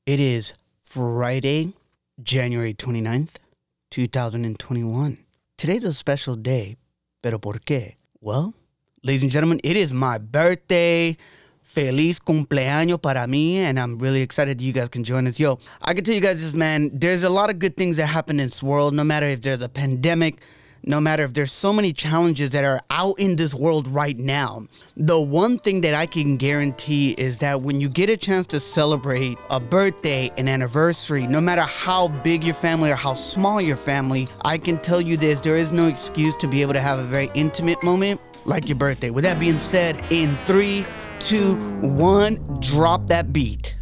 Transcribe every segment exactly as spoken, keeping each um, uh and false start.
It is Friday, January twenty-ninth, twenty twenty-one. Today's a special day, pero ¿por qué? Well, ladies and gentlemen, it is my birthday. Feliz cumpleaños para mí, and I'm really excited that you guys can join us. Yo, I can tell you guys this, man, there's a lot of good things that happen in this world, no matter if there's a pandemic, no matter if there's so many challenges that are out in this world right now. The one thing that I can guarantee is that when you get a chance to celebrate a birthday, an anniversary, no matter how big your family or how small your family, I can tell you this, there is no excuse to be able to have a very intimate moment like your birthday. With that being said, in three, two, one, drop that beat.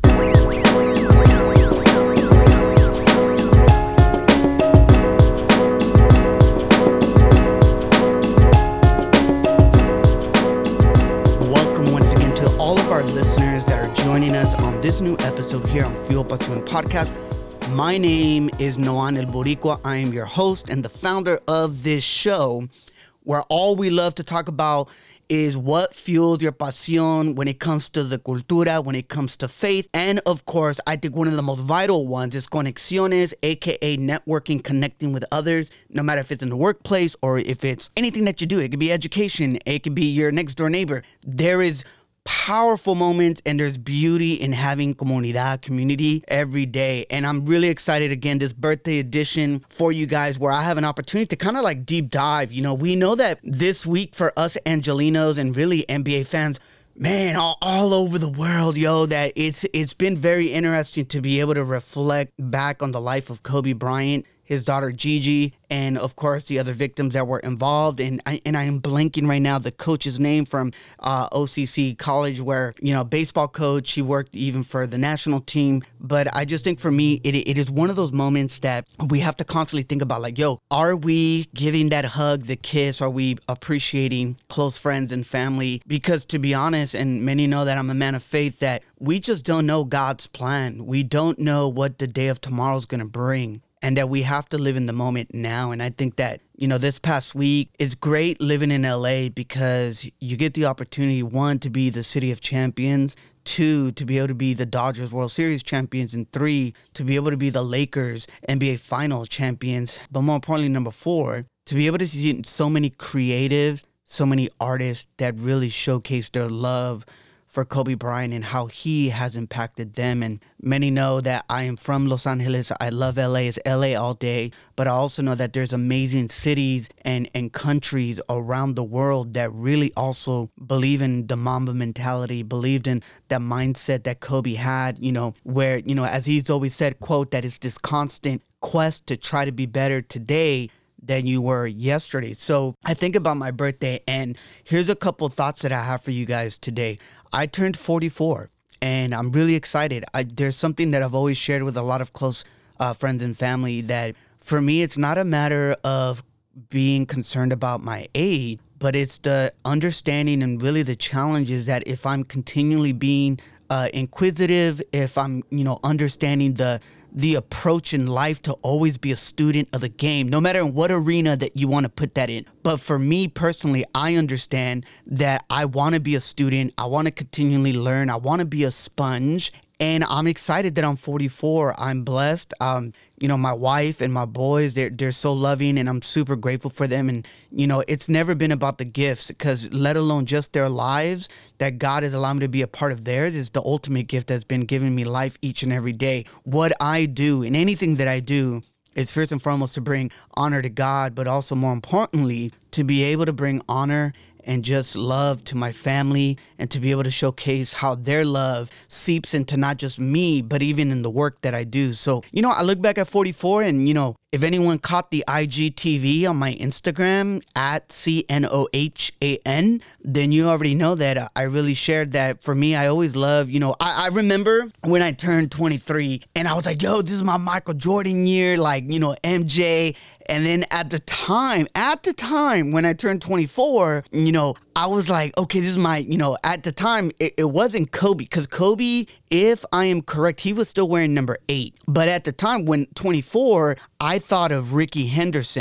Welcome once again to all of our listeners that are joining us on this new episode here on Fuel Pasión Podcast. My name is Noan El Boricua. I am your host and the founder of this show, where all we love to talk about is what fuels your pasión when it comes to the cultura, when it comes to faith. And of course, I think one of the most vital ones is conexiones, aka networking, connecting with others, no matter if it's in the workplace or if it's anything that you do. It could be education, it could be your next door neighbor. There is powerful moments and there's beauty in having comunidad, community every day. And I'm really excited again, this birthday edition for you guys, where I have an opportunity to kind of like deep dive. You know, we know that this week for us Angelinos and really N B A fans, man, all, all over the world, yo, that it's it's been very interesting to be able to reflect back on the life of Kobe Bryant, his daughter Gigi, and of course the other victims that were involved. And I and I am blanking right now the coach's name from uh, O C C College, where, you know, baseball coach. He worked even for the national team. But I just think for me, it it is one of those moments that we have to constantly think about, like, yo, are we giving that hug, the kiss? Are we appreciating close friends and family? Because to be honest, and many know that I'm a man of faith, that we just don't know God's plan. We don't know what the day of tomorrow is going to bring. And that we have to live in the moment now. And I think that, you know, this past week, it's great living in L A because you get the opportunity, one, to be the city of champions, two, to be able to be the Dodgers World Series champions, and three, to be able to be the Lakers N B A Finals champions. But more importantly, number four, to be able to see so many creatives, so many artists that really showcase their love for Kobe Bryant and how he has impacted them. And many know that I am from Los Angeles. I love L A. It's L A all day. But I also know that there's amazing cities and, and countries around the world that really also believe in the Mamba mentality, believed in that mindset that Kobe had, you know, where, you know, as he's always said, quote, that it's this constant quest to try to be better today than you were yesterday. So I think about my birthday, and here's a couple thoughts that I have for you guys today. I turned forty-four, and I'm really excited. I, there's something that I've always shared with a lot of close uh, friends and family, that for me, it's not a matter of being concerned about my age, but it's the understanding and really the challenges that if I'm continually being uh, inquisitive, if I'm, you know, understanding the the approach in life to always be a student of the game, no matter in what arena that you want to put that in. But for me personally, I understand that I want to be a student. I want to continually learn. I want to be a sponge. And I'm excited that I'm forty-four. I'm blessed. Um, you know, my wife and my boys, they're, they're so loving, and I'm super grateful for them. And, you know, it's never been about the gifts, because let alone just their lives, that God has allowed me to be a part of theirs, is the ultimate gift that's been giving me life each and every day. What I do and anything that I do is first and foremost to bring honor to God, but also more importantly, to be able to bring honor and just love to my family, and to be able to showcase how their love seeps into not just me, but even in the work that I do. So, you know, I look back at forty-four, and, you know, if anyone caught the I G T V on my Instagram at C N O H A N, then you already know that I really shared that for me, I always love, you know, I, I remember when I turned twenty-three and I was like, yo, this is my Michael Jordan year, like, you know, M J. And then at the time, at the time when I turned twenty-four, you know, I was like, okay, this is my, you know, at the time, it, it wasn't Kobe, because Kobe, if I am correct, he was still wearing number eight. But at the time when twenty-four, I thought of Ricky Henderson.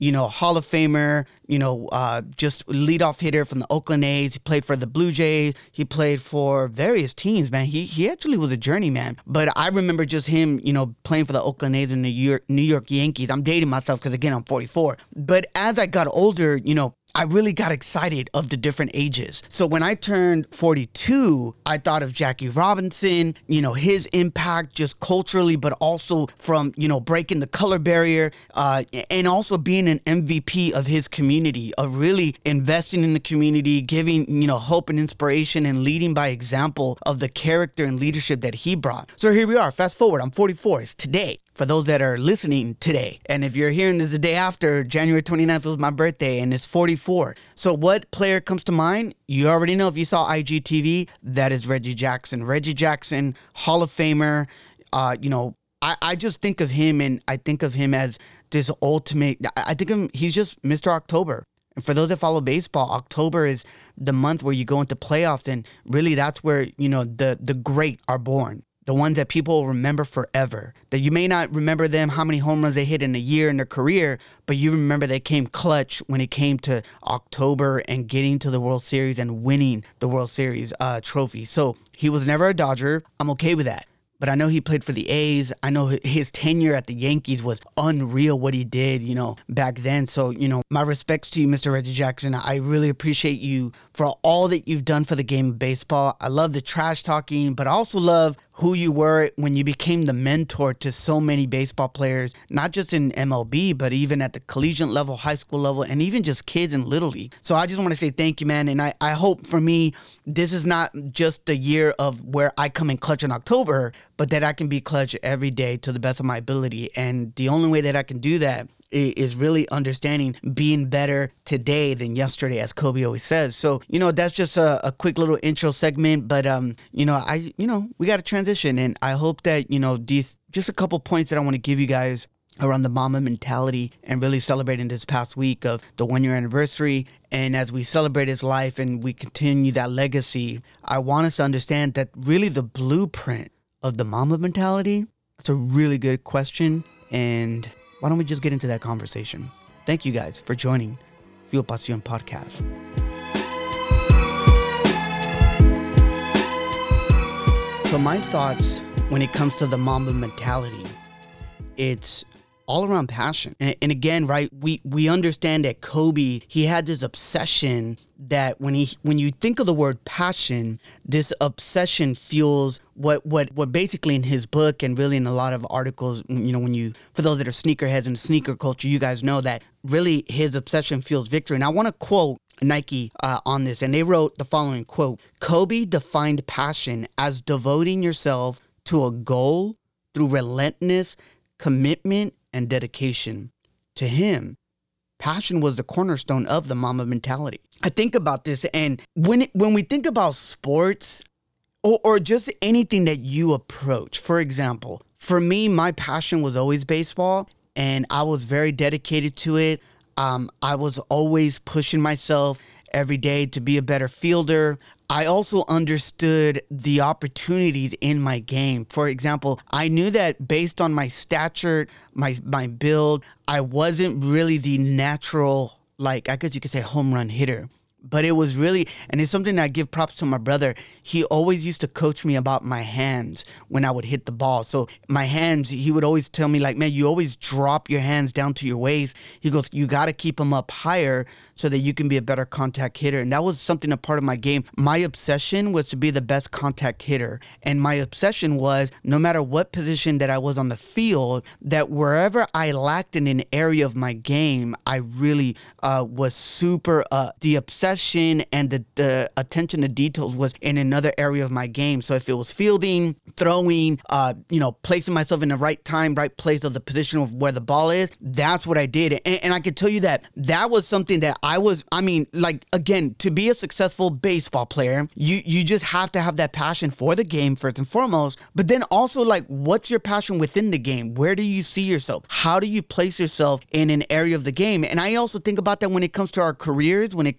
you know, Hall of Famer, you know, uh, just leadoff hitter from the Oakland A's. He played for the Blue Jays. He played for various teams, man. He he actually was a journeyman. But I remember just him, you know, playing for the Oakland A's and the New York, New York Yankees. I'm dating myself because, again, I'm forty-four. But as I got older, you know, I really got excited of the different ages. So when I turned forty-two, I thought of Jackie Robinson, you know, his impact just culturally, but also from, you know, breaking the color barrier, uh, and also being an M V P of his community, of really investing in the community, giving, you know, hope and inspiration and leading by example of the character and leadership that he brought. So here we are. Fast forward. I'm forty-four. It's today. For those that are listening today. And if you're hearing this the day after, January twenty-ninth was my birthday, and it's forty-four. So what player comes to mind? You already know if you saw I G T V, that is Reggie Jackson. Reggie Jackson, Hall of Famer. Uh, you know, I, I just think of him, and I think of him as this ultimate, I think of him, he's just Mister October. And for those that follow baseball, October is the month where you go into playoffs, and really that's where, you know, the the great are born. The ones that people will remember forever. That you may not remember them, how many home runs they hit in a year in their career, but you remember they came clutch when it came to October and getting to the World Series and winning the World Series uh, trophy. So he was never a Dodger. I'm okay with that. But I know he played for the A's. I know his tenure at the Yankees was unreal, what he did, you know, back then. So, you know, my respects to you, Mister Reggie Jackson. I really appreciate you for all that you've done for the game of baseball. I love the trash talking, but I also love who you were when you became the mentor to so many baseball players, not just in M L B, but even at the collegiate level, high school level, and even just kids in Little League. So I just want to say thank you, man. And I, I hope for me, this is not just the year of where I come in clutch in October, but that I can be clutch every day to the best of my ability. And the only way that I can do that is really understanding being better today than yesterday, as Kobe always says. So, you know, that's just a, a quick little intro segment, but, um, you know, I, you know, we got to transition, and I hope that, you know, these, just a couple points that I want to give you guys around the Mamba mentality and really celebrating this past week of the one year anniversary. And as we celebrate his life and we continue that legacy, I want us to understand that really the blueprint of the Mamba mentality, it's a really good question. And why don't we just get into that conversation? Thank you guys for joining Fuel Pasión Podcast. So my thoughts when it comes to the Mamba mentality, it's all around passion. And, and again, right, we, we understand that Kobe, he had this obsession that when he when you think of the word passion, this obsession fuels what what what basically in his book and really in a lot of articles, you know, when you, for those that are sneakerheads in sneaker culture, you guys know that really his obsession fuels victory. And I want to quote Nike uh, on this, and they wrote the following quote: Kobe defined passion as devoting yourself to a goal through relentless commitment and dedication. To him, passion was the cornerstone of the Mamba mentality. I think about this, and when it, when we think about sports or, or just anything that you approach, for example, for me, my passion was always baseball, and I was very dedicated to it. Um, I was always pushing myself every day to be a better fielder. I also understood the opportunities in my game. For example, I knew that based on my stature, my my build, I wasn't really the natural, like, I guess you could say, home run hitter. But it was really, and it's something that I give props to my brother. He always used to coach me about my hands when I would hit the ball. So my hands, he would always tell me, like, man, you always drop your hands down to your waist. He goes, you got to keep them up higher so that you can be a better contact hitter. And that was something, a part of my game. My obsession was to be the best contact hitter. And my obsession was, no matter what position that I was on the field, that wherever I lacked in an area of my game, I really uh, was super, uh, the obsession and the, the attention to details was in another area of my game. So if it was fielding, throwing, uh, you know, placing myself in the right time, right place of the position of where the ball is, that's what I did. And, and I can tell you that that was something that I was, I mean, like, again, to be a successful baseball player, you, you just have to have that passion for the game first and foremost. But then also, like, what's your passion within the game? Where do you see yourself? How do you place yourself in an area of the game? And I also think about that when it comes to our careers, when it comes to education.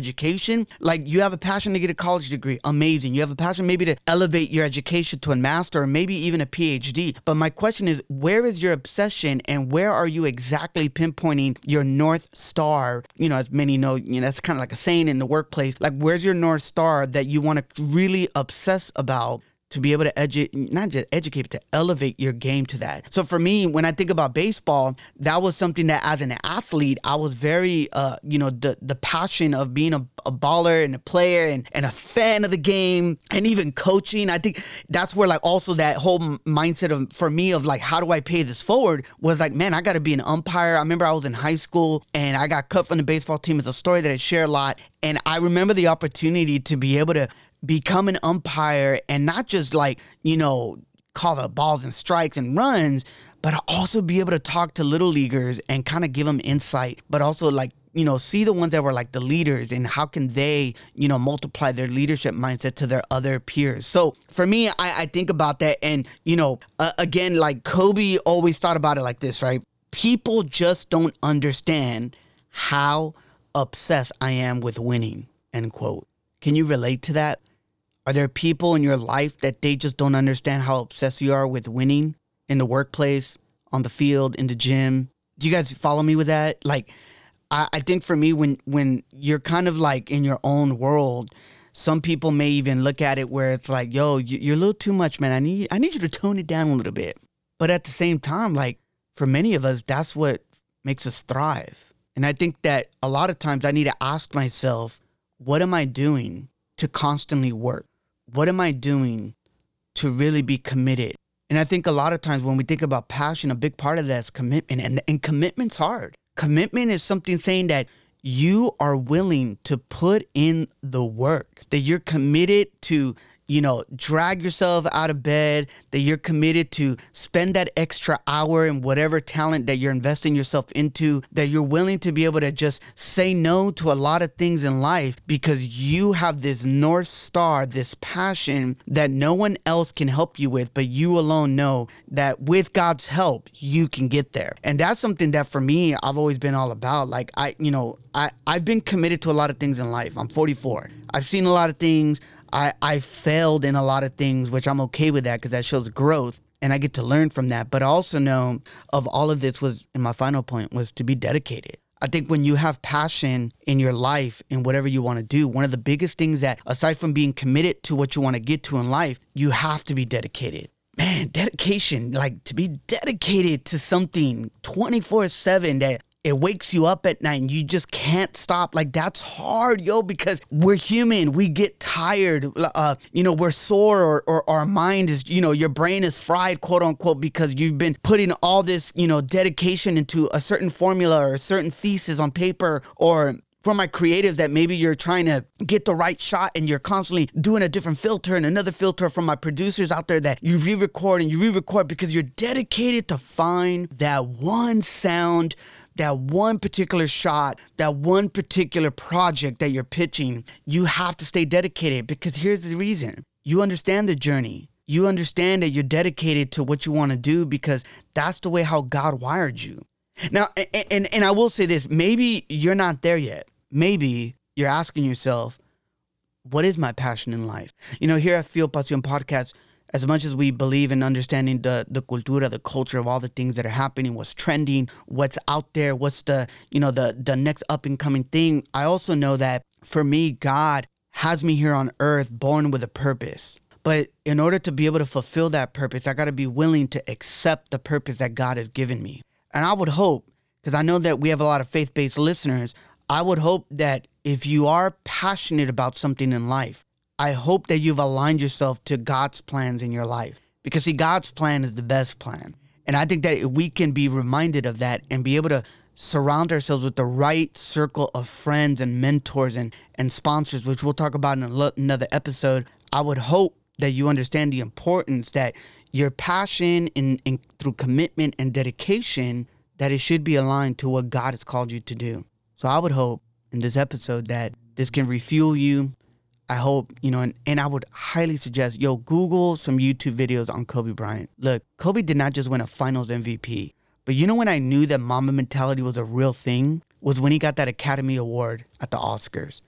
education. Like, you have a passion to get a college degree. Amazing. You have a passion maybe to elevate your education to a master or maybe even a P H D. But my question is, where is your obsession and where are you exactly pinpointing your North Star? You know, as many know, you know, that's kind of like a saying in the workplace. Like, where's your North Star that you want to really obsess about to be able to edu- not just educate, but to elevate your game to that. So for me, when I think about baseball, that was something that as an athlete, I was very, uh, you know, the the passion of being a, a baller and a player and, and a fan of the game and even coaching. I think that's where like also that whole mindset of, for me, of like, how do I pay this forward was like, man, I got to be an umpire. I remember I was in high school and I got cut from the baseball team. It's a story that I share a lot. And I remember the opportunity to be able to become an umpire and not just like, you know, call the balls and strikes and runs, but also be able to talk to little leaguers and kind of give them insight, but also like, you know, see the ones that were like the leaders and how can they, you know, multiply their leadership mindset to their other peers. So for me, I, I think about that. And, you know, uh, again, like Kobe always thought about it like this, right? People just don't understand how obsessed I am with winning, end quote. Can you relate to that? Are there people in your life that they just don't understand how obsessed you are with winning in the workplace, on the field, in the gym? Do you guys follow me with that? Like, I, I think for me, when when you're kind of like in your own world, some people may even look at it where it's like, yo, you're a little too much, man. I need I need you to tone it down a little bit. But at the same time, like for many of us, that's what makes us thrive. And I think that a lot of times I need to ask myself, what am I doing to constantly work? What am I doing to really be committed? And I think a lot of times when we think about passion, a big part of that is commitment. And, and commitment's hard. Commitment is something saying that you are willing to put in the work, that you're committed to, you know, drag yourself out of bed, that you're committed to spend that extra hour in whatever talent that you're investing yourself into, that you're willing to be able to just say no to a lot of things in life because you have this North Star, this passion that no one else can help you with, but you alone know that with God's help, you can get there. And that's something that for me, I've always been all about. Like I, you know, I, I've been committed to a lot of things in life. I'm forty-four. I've seen a lot of things. I, I failed in a lot of things, which I'm okay with that because that shows growth and I get to learn from that. But I also know of all of this was, and my final point was to be dedicated. I think when you have passion in your life in whatever you want to do, one of the biggest things that, aside from being committed to what you want to get to in life, you have to be dedicated. Man, dedication, like to be dedicated to something twenty-four seven that it wakes you up at night and you just can't stop. Like that's hard, yo, because we're human. We get tired. Uh, you know, we're sore or, or our mind is, you know, your brain is fried, quote unquote, because you've been putting all this, you know, dedication into a certain formula or a certain thesis on paper, or for my creatives that maybe you're trying to get the right shot and you're constantly doing a different filter and another filter. From my producers out there that you re-record and you re-record because you're dedicated to find that one sound, that one particular shot, that one particular project that you're pitching. You have to stay dedicated because here's the reason. You understand the journey. You understand that you're dedicated to what you want to do because that's the way how God wired you. Now, and, and, and I will say this, maybe you're not there yet. Maybe you're asking yourself, what is my passion in life? You know, here at Feel Pasión Podcast, as much as we believe in understanding the, the cultura, the culture of all the things that are happening, what's trending, what's out there, what's the, you know, the, the next up and coming thing. I also know that for me, God has me here on earth born with a purpose. But in order to be able to fulfill that purpose, I got to be willing to accept the purpose that God has given me. And I would hope, because I know that we have a lot of faith-based listeners, I would hope that if you are passionate about something in life, I hope that you've aligned yourself to God's plans in your life. Because see, God's plan is the best plan. And I think that if we can be reminded of that and be able to surround ourselves with the right circle of friends and mentors and, and sponsors, which we'll talk about in a, another episode, I would hope that you understand the importance that your passion in, in through commitment and dedication, that it should be aligned to what God has called you to do. So I would hope in this episode that this can refuel you. I hope, you know, and, and I would highly suggest, yo, Google some YouTube videos on Kobe Bryant. Look, Kobe did not just win a finals M V P, but you know when I knew that Mamba mentality was a real thing was when he got that Academy Award at the Oscars.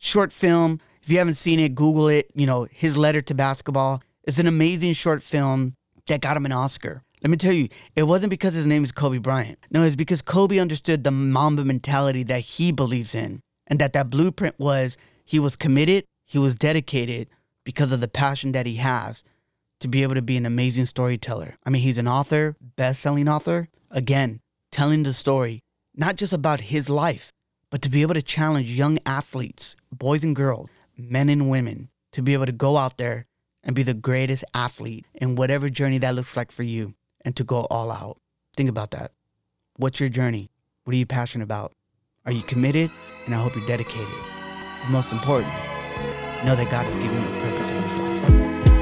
short film. If you haven't seen it, Google it. You know, His Letter to Basketball. It's an amazing short film that got him an Oscar. Let me tell you, it wasn't because his name is Kobe Bryant. No, it's because Kobe understood the Mamba mentality that he believes in. And that that blueprint was he was committed, he was dedicated because of the passion that he has to be able to be an amazing storyteller. I mean, he's an author, best-selling author. Again, telling the story, not just about his life, but to be able to challenge young athletes, boys and girls, men and women, to be able to go out there and be the greatest athlete in whatever journey that looks like for you, and to go all out. Think about that. What's your journey? What are you passionate about? Are you committed? And I hope you're dedicated. But most importantly, know that God has given you a purpose in this life.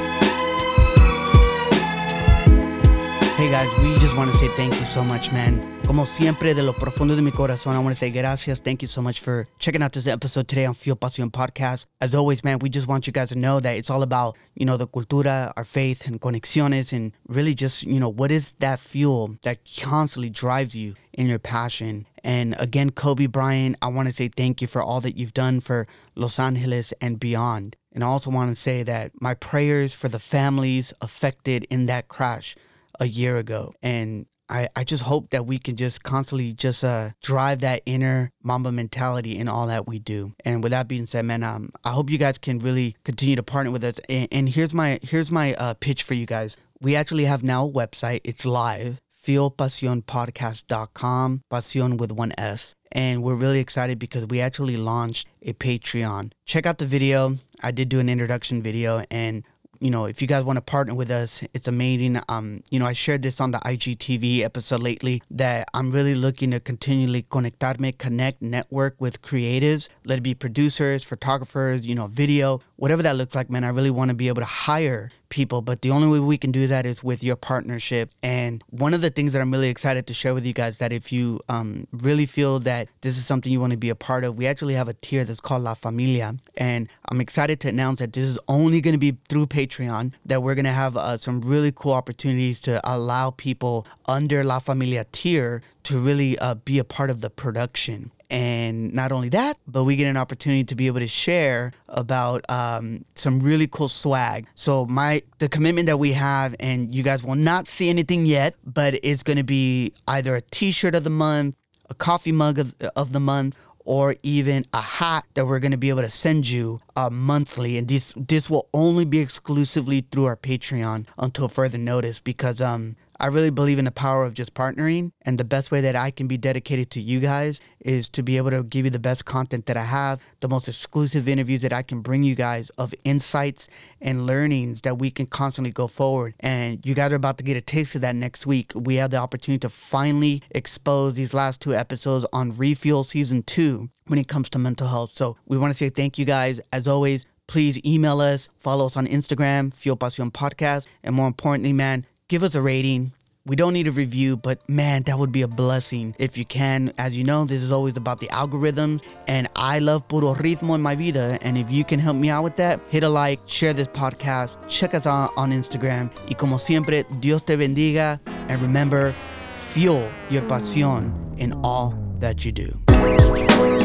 Hey guys, we just want to say thank you so much, man. Como siempre, de lo profundo de mi corazón, I want to say gracias. Thank you so much for checking out this episode today on Fuel Pasión Podcast. As always, man, we just want you guys to know that it's all about, you know, the cultura, our faith, and conexiones, and really just, you know, what is that fuel that constantly drives you in your passion. And again, Kobe Bryant, I want to say thank you for all that you've done for Los Angeles and beyond. And I also want to say that my prayers for the families affected in that crash a year ago. And I, I just hope that we can just constantly just uh, drive that inner Mamba mentality in all that we do. And with that being said, man, um, I hope you guys can really continue to partner with us. And, and here's my here's my uh, pitch for you guys. We actually have now a website. It's live, fuel pasión podcast dot com, Pasión with one S. And we're really excited because we actually launched a Patreon. Check out the video. I did do an introduction video, and you know, if you guys want to partner with us, it's amazing. Um, you know, I shared this on the I G T V episode lately that I'm really looking to continually conectarme, connect, network with creatives, let it be producers, photographers, you know, video, whatever that looks like, man. I really want to be able to hire people, but the only way we can do that is with your partnership. And one of the things that I'm really excited to share with you guys, that if you um, really feel that this is something you want to be a part of, we actually have a tier that's called La Familia. And I'm excited to announce that this is only going to be through Patreon, that we're going to have uh, some really cool opportunities to allow people under La Familia tier to really uh, be a part of the production. And not only that, but we get an opportunity to be able to share about um, some really cool swag. So my the commitment that we have, and you guys will not see anything yet, but it's going to be either a t-shirt of the month, a coffee mug of, of the month, or even a hat that we're going to be able to send you uh, monthly. And this this will only be exclusively through our Patreon until further notice, because um I really believe in the power of just partnering, and the best way that I can be dedicated to you guys is to be able to give you the best content that I have, the most exclusive interviews that I can bring you guys of insights and learnings that we can constantly go forward. And you guys are about to get a taste of that next week. We have the opportunity to finally expose these last two episodes on Refuel Season two when it comes to mental health. So we want to say thank you guys. As always, please email us, follow us on Instagram, Fuel Pasión Podcast, and more importantly, man, give us a rating. We don't need a review, but man, that would be a blessing if you can. As you know, this is always about the algorithms, and I love puro ritmo en mi vida. And if you can help me out with that, hit a like, share this podcast, check us out on Instagram. Y como siempre, Dios te bendiga. And remember, fuel your pasión in all that you do.